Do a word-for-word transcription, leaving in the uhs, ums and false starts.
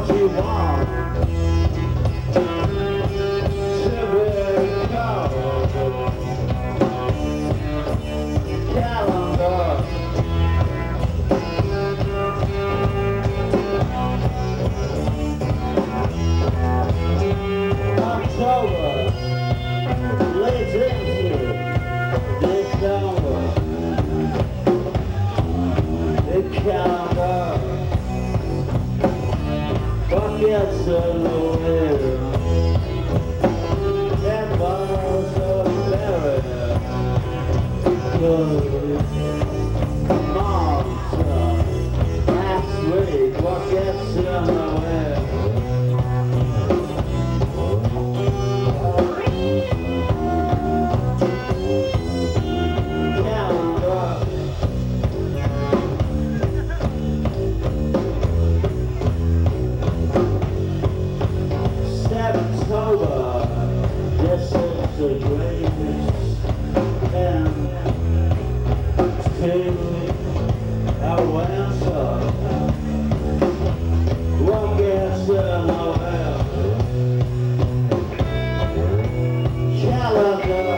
what you want to become. Calendar. October leads into December. The calendar buckets of the wind and bottles of berry. Monster last week buckets in the wind. October, this is the greatest end to our winter. What gets in the way? Calendar.